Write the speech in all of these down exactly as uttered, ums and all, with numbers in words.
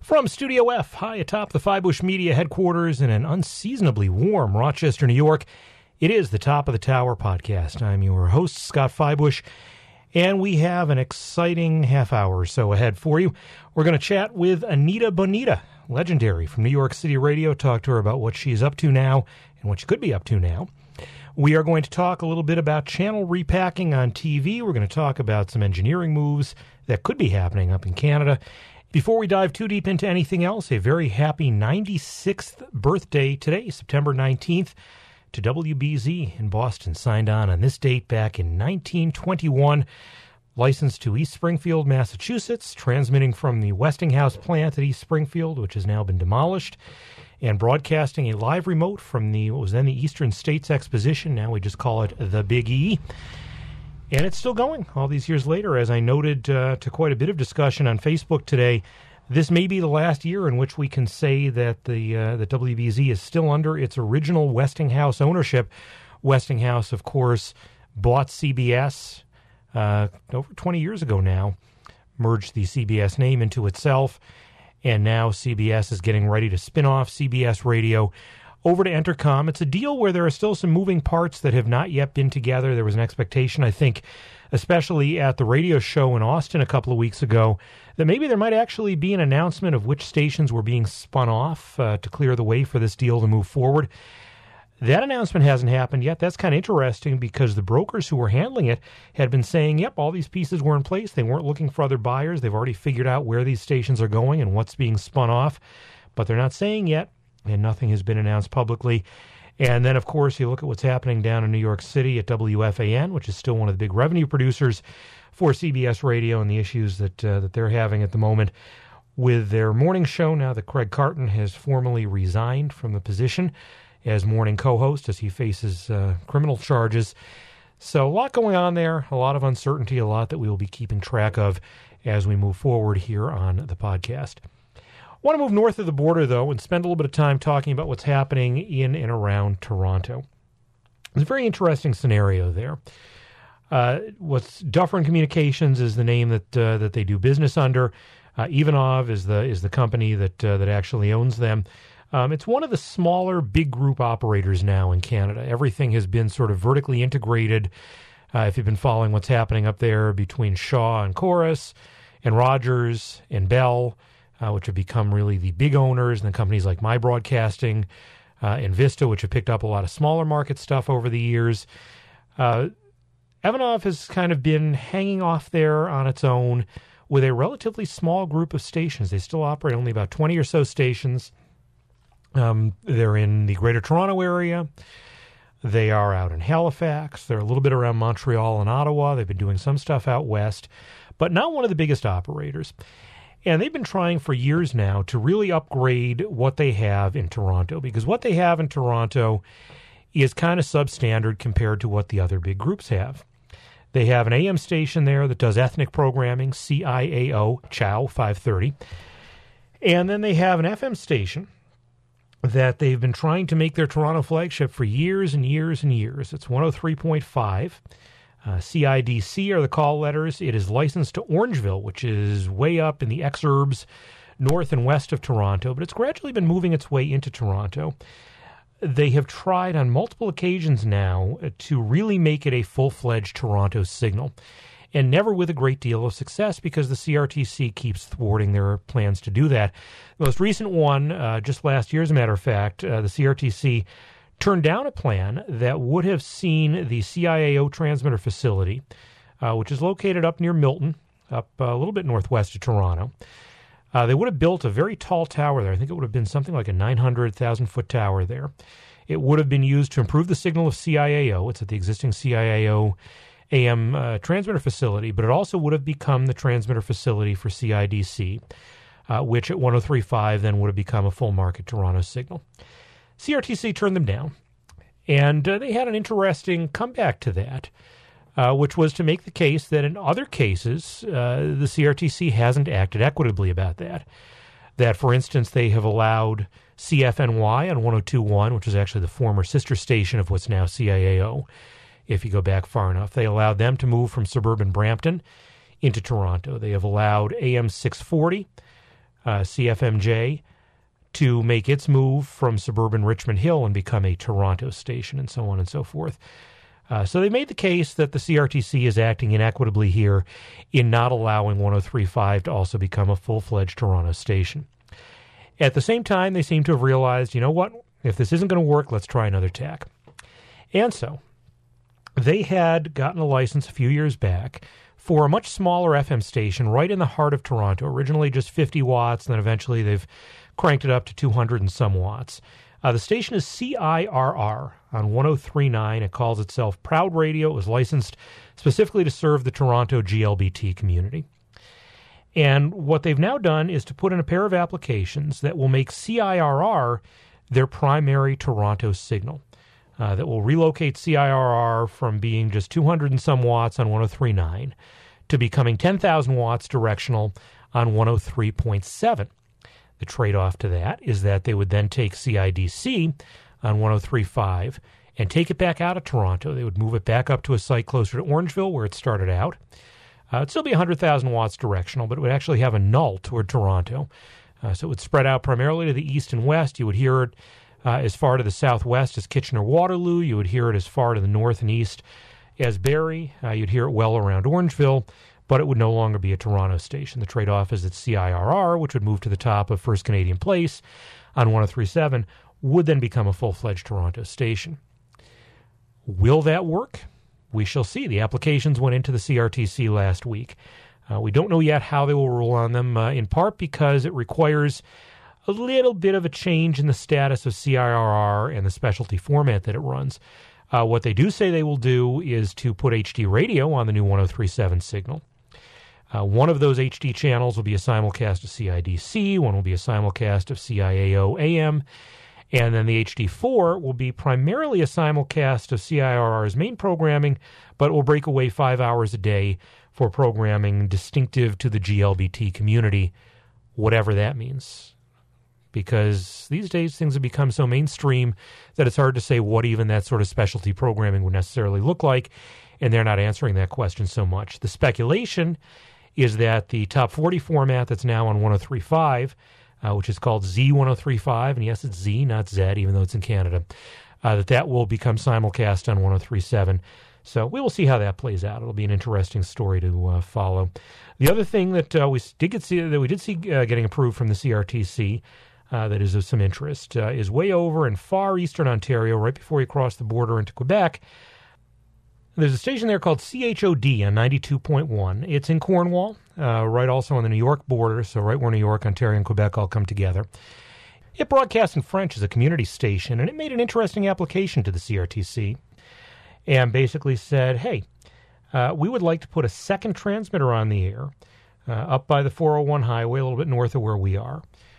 From Studio F, high atop the Fibush Media headquarters in an unseasonably warm Rochester, New York, it is the Top of the Tower podcast. I'm your host, Scott Fibush, and we have an exciting half hour or so ahead for you. We're going to chat with Anita Bonita, legendary from New York City Radio, talk to her about what she's up to now and what she could be up to now. We are going to talk a little bit about channel repacking on T V. We're going to talk about some engineering moves that could be happening up in Canada. Before we dive too deep into anything else, a very happy ninety-sixth birthday today, September nineteenth, to W B Z in Boston. Signed on on this date back in nineteen twenty-one. Licensed to East Springfield, Massachusetts, transmitting from the Westinghouse plant at East Springfield, which has now been demolished, and broadcasting a live remote from the what was then the Eastern States Exposition. Now we just call it the Big E. And it's still going all these years later. As I noted uh, to quite a bit of discussion on Facebook today, this may be the last year in which we can say that the uh, the W B Z is still under its original Westinghouse ownership. Westinghouse, of course, bought C B S uh, over twenty years ago now, merged the C B S name into itself, and now C B S is getting ready to spin off C B S Radio over to Entercom. It's a deal where there are still some moving parts that have not yet been together. There was an expectation, I think, especially at the radio show in Austin a couple of weeks ago, that maybe there might actually be an announcement of which stations were being spun off uh, to clear the way for this deal to move forward. That announcement hasn't happened yet. That's kind of interesting because the brokers who were handling it had been saying, yep, all these pieces were in place. They weren't looking for other buyers. They've already figured out where these stations are going and what's being spun off, but they're not saying yet, and nothing has been announced publicly. And then, of course, you look at what's happening down in New York City at W F A N, which is still one of the big revenue producers for C B S Radio, and the issues that uh, that they're having at the moment with their morning show now that Craig Carton has formally resigned from the position as morning co-host as he faces uh, criminal charges. So a lot going on there, a lot of uncertainty, a lot that we will be keeping track of as we move forward here on the podcast. I want to move north of the border, though, and spend a little bit of time talking about what's happening in and around Toronto. It's a very interesting scenario there. Uh, what's Dufferin Communications is the name that uh, that they do business under. Uh, Ivanov is the is the company that uh, that actually owns them. Um, it's one of the smaller big group operators now in Canada. Everything has been sort of vertically integrated. Uh, if you've been following what's happening up there between Shaw and Chorus and Rogers and Bell, Uh, which have become really the big owners, and then companies like My Broadcasting uh, and Vista, which have picked up a lot of smaller market stuff over the years. Uh, Ivanov has kind of been hanging off there on its own with a relatively small group of stations. They still operate only about twenty or so stations. Um, they're in the Greater Toronto area. They are out in Halifax. They're a little bit around Montreal and Ottawa. They've been doing some stuff out west, but not one of the biggest operators. And they've been trying for years now to really upgrade what they have in Toronto, because what they have in Toronto is kind of substandard compared to what the other big groups have. They have an A M station there that does ethnic programming, C I A O, Chow five thirty. And then they have an F M station that they've been trying to make their Toronto flagship for years and years and years. It's one oh three point five. Uh, C I D C are the call letters. It is licensed to Orangeville, which is way up in the exurbs north and west of Toronto, but it's gradually been moving its way into Toronto. They have tried on multiple occasions now to really make it a full-fledged Toronto signal, and never with a great deal of success because the C R T C keeps thwarting their plans to do that. The most recent one, uh, just last year, as a matter of fact, uh, the C R T C turned down a plan that would have seen the C I A O transmitter facility, uh, which is located up near Milton, up uh, a little bit northwest of Toronto. Uh, they would have built a very tall tower there. I think it would have been something like a nine hundred thousand foot tower there. It would have been used to improve the signal of C I A O. It's at the existing C I A O A M uh, transmitter facility, but it also would have become the transmitter facility for C I D C, uh, which at one oh three point five then would have become a full market Toronto signal. C R T C turned them down, and uh, they had an interesting comeback to that, uh, which was to make the case that in other cases, uh, the C R T C hasn't acted equitably about that. That, for instance, they have allowed C F N Y on one oh two point one, which is actually the former sister station of what's now C I A O, if you go back far enough. They allowed them to move from suburban Brampton into Toronto. They have allowed A M six forty uh, C F M J to make its move from suburban Richmond Hill and become a Toronto station, and so on and so forth. Uh, so they made the case that the C R T C is acting inequitably here in not allowing one oh three point five to also become a full-fledged Toronto station. At the same time, they seem to have realized, you know what, if this isn't going to work, let's try another tack. And so they had gotten a license a few years back for a much smaller F M station right in the heart of Toronto, originally just fifty watts, and then eventually they've cranked it up to two hundred and some watts. Uh, the station is C I R R on one oh three point nine. It calls itself Proud Radio. It was licensed specifically to serve the Toronto G L B T community. And what they've now done is to put in a pair of applications that will make C I R R their primary Toronto signal. Uh, that will relocate C I R R from being just two hundred and some watts on one oh three point nine to becoming ten thousand watts directional on one oh three point seven. The trade-off to that is that they would then take C I D C on one oh three point five and take it back out of Toronto. They would move it back up to a site closer to Orangeville where it started out. Uh, it'd still be one hundred thousand watts directional, but it would actually have a null toward Toronto. Uh, so it would spread out primarily to the east and west. You would hear it uh, as far to the southwest as Kitchener-Waterloo. You would hear it as far to the north and east as Barrie. Uh, you'd hear it well around Orangeville, but it would no longer be a Toronto station. The trade-off is that C I R R, which would move to the top of First Canadian Place on one oh three point seven, would then become a full-fledged Toronto station. Will that work? We shall see. The applications went into the C R T C last week. Uh, we don't know yet how they will rule on them, uh, in part because it requires a little bit of a change in the status of C I R R and the specialty format that it runs. Uh, what they do say they will do is to put H D radio on the new one oh three point seven signal. Uh, one of those H D channels will be a simulcast of C I D C, one will be a simulcast of C I A O A M, and then the H D four will be primarily a simulcast of C I R R's main programming, but will break away five hours a day for programming distinctive to the G L B T community, whatever that means. Because these days things have become so mainstream that it's hard to say what even that sort of specialty programming would necessarily look like, and they're not answering that question so much. The speculation is that the top forty format that's now on one oh three point five, uh, which is called Z one oh three point five, and yes, it's Z, not Z, even though it's in Canada, uh, that that will become simulcast on one oh three point seven. So we will see how that plays out. It'll be an interesting story to uh, follow. The other thing that uh, we did get see, that we did see uh, getting approved from the C R T C uh, that is of some interest uh, is way over in far eastern Ontario, right before you cross the border into Quebec. There's a station there called C H O D on ninety-two point one. It's in Cornwall, uh, right also on the New York border, so right where New York, Ontario, and Quebec all come together. It broadcasts in French as a community station, and it made an interesting application to the C R T C and basically said, hey, uh, we would like to put a second transmitter on the air uh, up by the four oh one highway, a little bit north of where we are,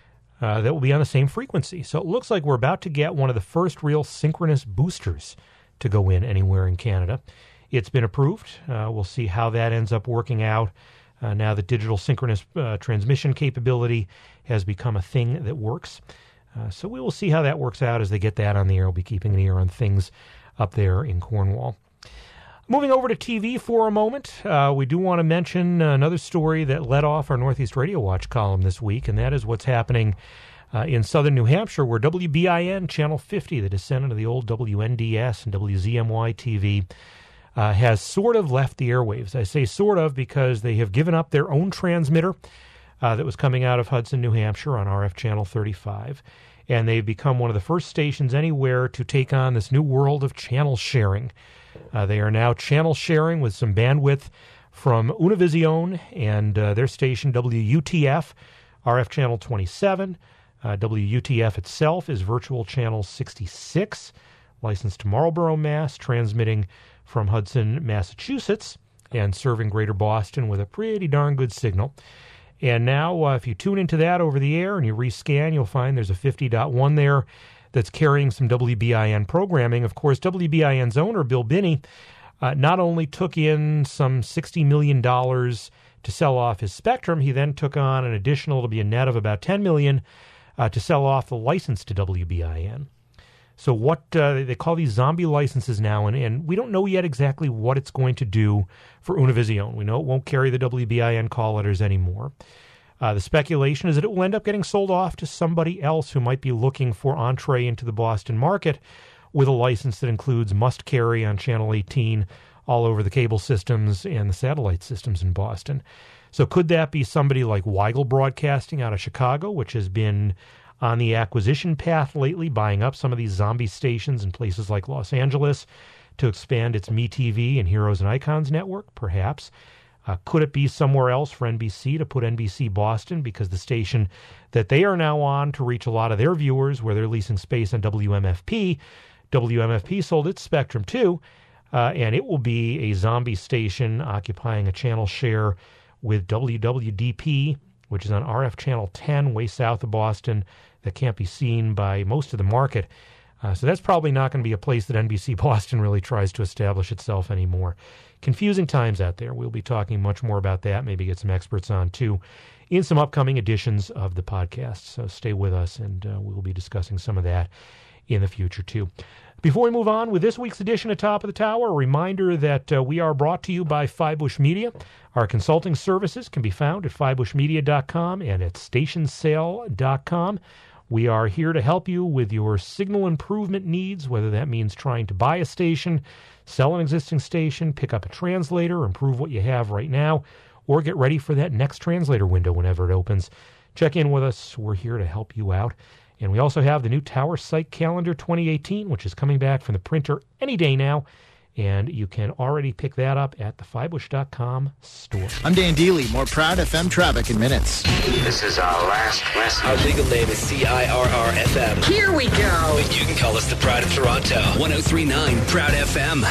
uh, that will be on the same frequency. So it looks like we're about to get one of the first real synchronous boosters to go in anywhere in Canada. It's been approved. Uh, we'll see how that ends up working out uh, now that digital synchronous uh, transmission capability has become a thing that works. Uh, so we will see how that works out as they get that on the air. We'll be keeping an ear on things up there in Cornwall. Moving over to T V for a moment, uh, we do want to mention another story that led off our Northeast Radio Watch column this week, and that is what's happening Uh, in southern New Hampshire, where W B I N Channel fifty, the descendant of the old W N D S and W Z M Y T V, uh, has sort of left the airwaves. I say sort of because they have given up their own transmitter uh, that was coming out of Hudson, New Hampshire on R F Channel thirty-five, and they've become one of the first stations anywhere to take on this new world of channel sharing. Uh, they are now channel sharing with some bandwidth from Univision and uh, their station W U T F, R F Channel twenty-seven. Uh, W U T F itself is Virtual Channel sixty-six, licensed to Marlborough, Mass., transmitting from Hudson, Massachusetts, and serving Greater Boston with a pretty darn good signal. And now, uh, if you tune into that over the air and you rescan, you'll find there's a fifty point one there that's carrying some W B I N programming. Of course, W B I N's owner, Bill Binney, uh, not only took in some sixty million dollars to sell off his spectrum, he then took on an additional, it'll be a net of about ten million dollars, Uh, to sell off the license to W B I N. So what uh, they call these zombie licenses now, and, and we don't know yet exactly what it's going to do for Univision. We know it won't carry the W B I N call letters anymore. Uh, the speculation is that it will end up getting sold off to somebody else who might be looking for entree into the Boston market with a license that includes must carry on Channel eighteen all over the cable systems and the satellite systems in Boston. So could that be somebody like Weigel Broadcasting out of Chicago, which has been on the acquisition path lately, buying up some of these zombie stations in places like Los Angeles to expand its MeTV and Heroes and Icons network? Perhaps. Uh, could it be somewhere else for N B C to put N B C Boston, because the station that they are now on to reach a lot of their viewers, where they're leasing space on W M F P, W M F P sold its spectrum too, uh, and it will be a zombie station occupying a channel share with W W D P, which is on R F Channel ten, way south of Boston, that can't be seen by most of the market. Uh, so that's probably not going to be a place that N B C Boston really tries to establish itself anymore. Confusing times out there. We'll be talking much more about that, maybe get some experts on too, in some upcoming editions of the podcast. So stay with us, and uh, we'll be discussing some of that in the future too. Before we move on with this week's edition of Top of the Tower, a reminder that uh, we are brought to you by Fibush Media. Our consulting services can be found at fibush media dot com and at station sale dot com. We are here to help you with your signal improvement needs, whether that means trying to buy a station, sell an existing station, pick up a translator, improve what you have right now, or get ready for that next translator window whenever it opens. Check in with us. We're here to help you out. And we also have the new Tower Site Calendar twenty eighteen, which is coming back from the printer any day now. And you can already pick that up at the fibush dot com store. I'm Dan Dealey. More Proud F M traffic in minutes. This is our last message. Our legal name is C I R R F M. Here we go. But you can call us the Pride of Toronto. one oh three point nine Proud F M.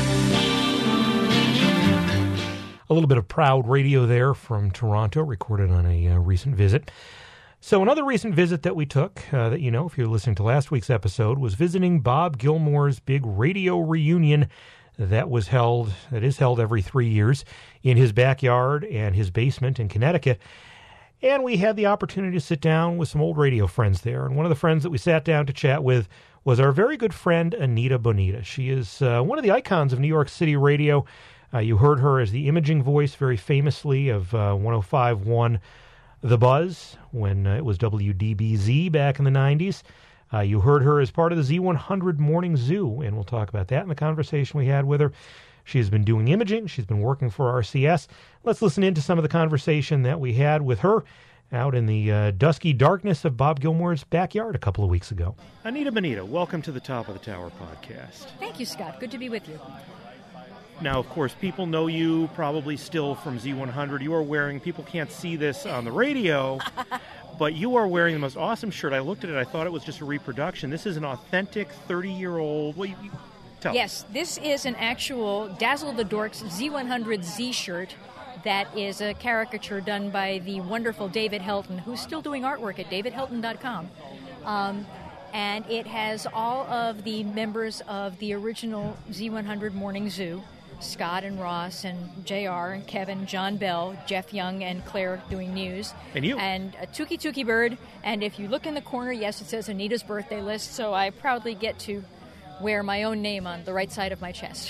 A little bit of Proud radio there from Toronto, recorded on a uh, recent visit. So another recent visit that we took, uh, that you know, if you're listening to last week's episode, was visiting Bob Gilmore's big radio reunion that was held, that is held every three years in his backyard and his basement in Connecticut. And we had the opportunity to sit down with some old radio friends there. And one of the friends that we sat down to chat with was our very good friend, Anita Bonita. She is uh, one of the icons of New York City radio. Uh, you heard her as the imaging voice very famously of uh, one oh five point one The Buzz, when uh, it was W D B Z back in the nineties. Uh, you heard her as part of the Z one hundred Morning Zoo, and we'll talk about that in the conversation we had with her. She has been doing imaging. She's been working for R C S. Let's listen into some of the conversation that we had with her out in the uh, dusky darkness of Bob Gilmore's backyard a couple of weeks ago. Anita Bonita, welcome to the Top of the Tower podcast. Thank you, Scott. Good to be with you. Now, of course, people know you probably still from Z one hundred. You are wearing, people can't see this on the radio, but you are wearing the most awesome shirt. I looked at it, I thought it was just a reproduction. This is an authentic thirty-year-old, well, you, you, tell Yes, me. This is an actual Dazzle the Dorks Z one hundred Z shirt that is a caricature done by the wonderful David Helton, who's still doing artwork at david helton dot com. Um, and it has all of the members of the original Z one hundred Morning Zoo, Scott and Ross and J R and Kevin, John Bell, Jeff Young and Claire doing news. And you. And a Tookie Tookie Bird. And if you look in the corner, yes, it says Anita's birthday list, so I proudly get to wear my own name on the right side of my chest.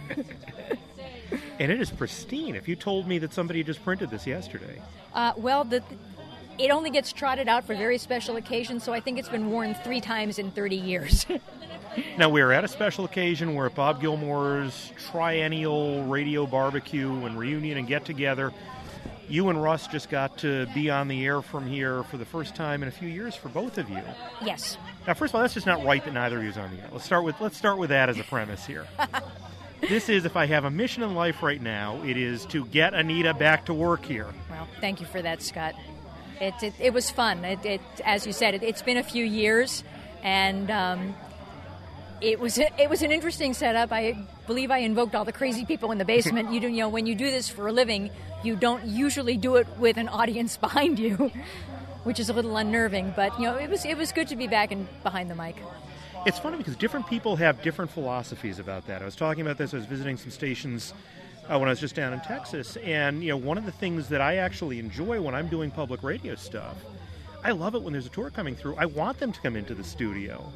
And it is pristine. If you told me that somebody just printed this yesterday. Uh, well, the, it only gets trotted out for very special occasions, so I think it's been worn three times in thirty years. Now, we're at a special occasion. We're at Bob Gilmore's triennial radio barbecue and reunion and get-together. You and Russ just got to be on the air from here for the first time in a few years for both of you. Yes. Now, first of all, that's just not right that neither of you is on the air. Let's start with let's start with that as a premise here. This is, if I have a mission in life right now, it is to get Anita back to work here. Well, thank you for that, Scott. It it, it was fun. It, it as you said, it, it's been a few years, and um, it was it was an interesting setup. I believe I invoked all the crazy people in the basement. You do, you know, when you do this for a living, you don't usually do it with an audience behind you, which is a little unnerving. But you know, it was it was good to be back and behind the mic. It's funny because different people have different philosophies about that. I was talking about this. I was visiting some stations uh, when I was just down in Texas, and you know, one of the things that I actually enjoy when I'm doing public radio stuff, I love it when there's a tour coming through. I want them to come into the studio.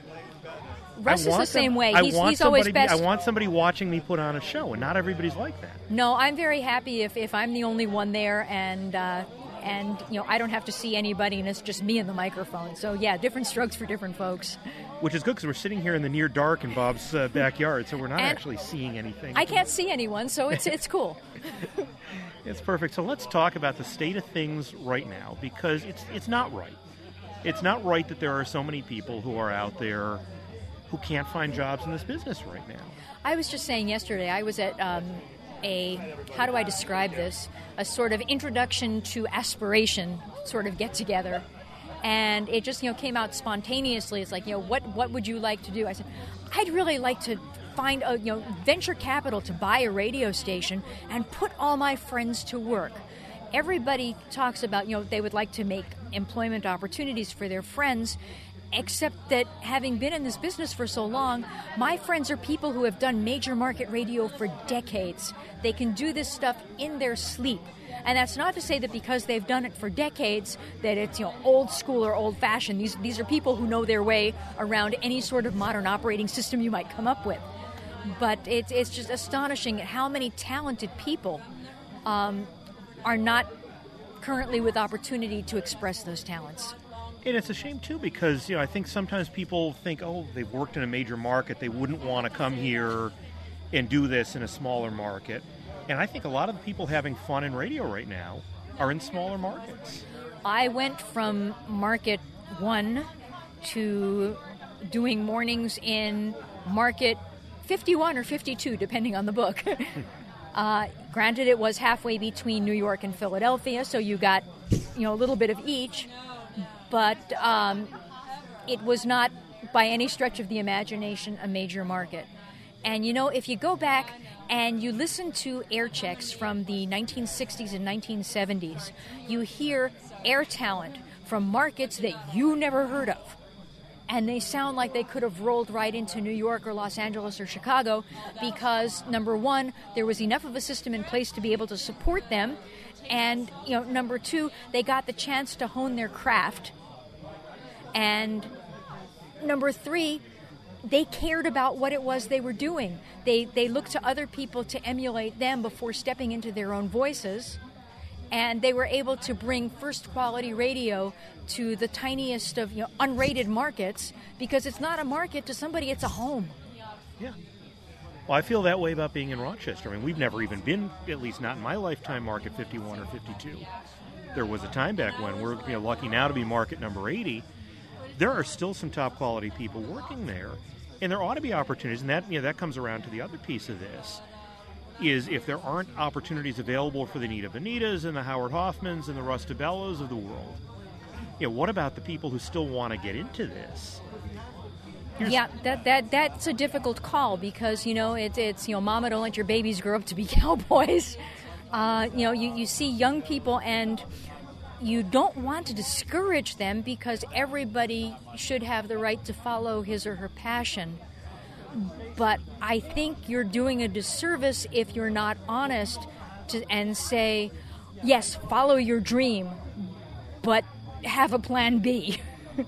Russ is the same them, way. I He's, want he's always somebody, best. I want somebody watching me put on a show, and not everybody's like that. No, I'm very happy if, if I'm the only one there, and uh, and you know I don't have to see anybody, and it's just me and the microphone. So yeah, different strokes for different folks. Which is good because we're sitting here in the near dark in Bob's uh, backyard, so we're not and actually seeing anything. I can't see anyone, so it's it's cool. It's perfect. So let's talk about the state of things right now, because it's it's not right. It's not right that there are so many people who are out there who can't find jobs in this business right now. I was just saying yesterday, I was at um, a, how do I describe this, a sort of introduction to aspiration sort of get-together. And it just, you know, came out spontaneously. It's like, you know, what, what would you like to do? I said, I'd really like to find, a, you know, venture capital to buy a radio station and put all my friends to work. Everybody talks about, you know, they would like to make employment opportunities for their friends, except that having been in this business for so long, my friends are people who have done major market radio for decades. They can do this stuff in their sleep. And that's not to say that because they've done it for decades that it's, you know, old school or old fashioned. These these are people who know their way around any sort of modern operating system you might come up with. But it's it's just astonishing at how many talented people um, are not currently with opportunity to express those talents. And it's a shame, too, because, you know, I think sometimes people think, oh, they've worked in a major market, they wouldn't want to come here and do this in a smaller market. And I think a lot of the people having fun in radio right now are in smaller markets. I went from Market one to doing mornings in Market fifty-one or fifty-two, depending on the book. uh, granted, it was halfway between New York and Philadelphia, so you got, you know, a little bit of each. But um, it was not, by any stretch of the imagination, a major market. And, you know, if you go back and you listen to air checks from the nineteen sixties and nineteen seventies, you hear air talent from markets that you never heard of. And they sound like they could have rolled right into New York or Los Angeles or Chicago because, number one, there was enough of a system in place to be able to support them. And, you know, number two, they got the chance to hone their craft. And number three, they cared about what it was they were doing. They they looked to other people to emulate them before stepping into their own voices. And they were able to bring first quality radio to the tiniest of, you know, unrated markets, because it's not a market to somebody, it's a home. Yeah. Well, I feel that way about being in Rochester. I mean, we've never even been, at least not in my lifetime, Market fifty-one or fifty-two. There was a time back when we're, you know, lucky now to be market number eighty. There are still some top-quality people working there, and there ought to be opportunities, and that, you know, that comes around to the other piece of this, is if there aren't opportunities available for the Nita Bonitas and the Howard Hoffmans and the Russ DeBellos of the world, you know, what about the people who still want to get into this? Here's yeah, that, that that's a difficult call because, you know, it, it's, you know, mama, don't let your babies grow up to be cowboys. Uh, you know, you, you see young people and you don't want to discourage them because everybody should have the right to follow his or her passion. But I think you're doing a disservice if you're not honest to, and say, yes, follow your dream, but have a plan B.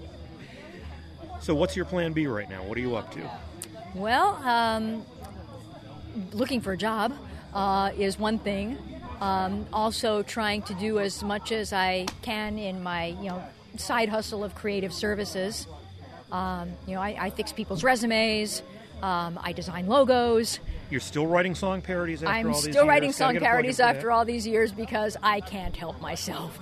So what's your plan B right now? What are you up to? Well, um, looking for a job uh, is one thing. Um, also trying to do as much as I can in my, you know, side hustle of creative services. Um, you know, I, I fix people's resumes. Um, I design logos. You're still writing song parodies after I'm all these years? I'm still writing Gotta song parodies after that. all these years because I can't help myself.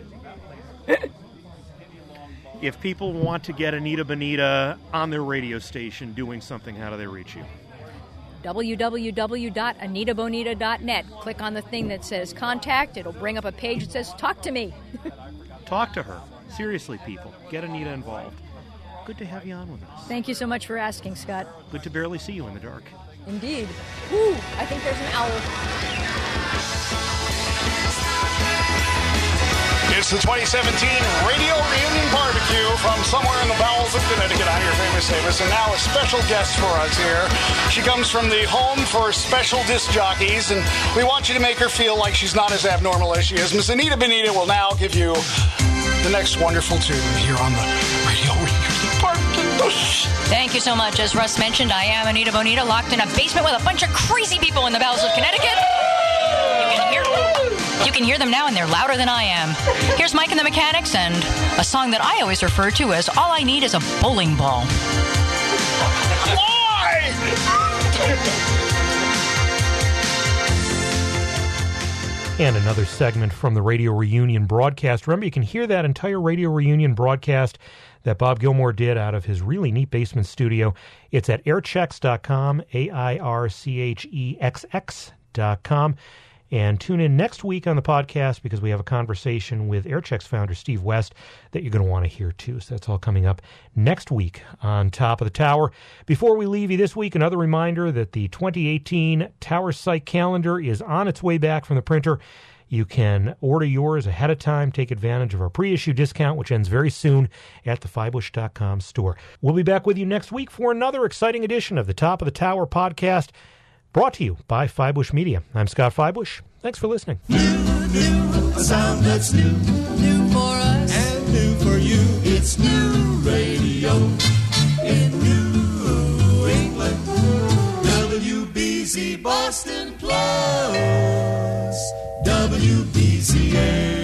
If people want to get Anita Bonita on their radio station doing something, how do they reach you? w w w dot anita bonita dot net. Click on the thing that says contact. It'll bring up a page that says talk to me. Talk to her. Seriously, people. Get Anita involved. Good to have you on with us. Thank you so much for asking, Scott. Good to barely see you in the dark. Indeed. Ooh, I think there's an owl. It's the twenty seventeen Radio Reunion Barbecue from somewhere in the bowels of Connecticut. I'm your famous Amos, and now a special guest for us here. She comes from the home for special disc jockeys, and we want you to make her feel like she's not as abnormal as she is. Miss Anita Bonita will now give you the next wonderful tune here on the Radio Reunion Barbecue. Thank you so much. As Russ mentioned, I am Anita Bonita, locked in a basement with a bunch of crazy people in the bowels of Connecticut. You can hear You can hear them now, and they're louder than I am. Here's Mike and the Mechanics and a song that I always refer to as All I Need is a Bowling Ball. Why? And another segment from the Radio Reunion broadcast. Remember, you can hear that entire Radio Reunion broadcast that Bob Gilmore did out of his really neat basement studio. It's at airchecks dot com, A I R C H E X X dot com. And tune in next week on the podcast because we have a conversation with Airchecks founder Steve West that you're going to want to hear too. So that's all coming up next week on Top of the Tower. Before we leave you this week, another reminder that the twenty eighteen Tower Site calendar is on its way back from the printer. You can order yours ahead of time, take advantage of our pre-issue discount, which ends very soon at the five bush dot com store. We'll be back with you next week for another exciting edition of the Top of the Tower podcast, brought to you by Fibush Media. I'm Scott Fibush. Thanks for listening. New, new, a sound that's new. New for us. And new for you. It's new radio in New England. W B Z Boston Plus. W B Z A.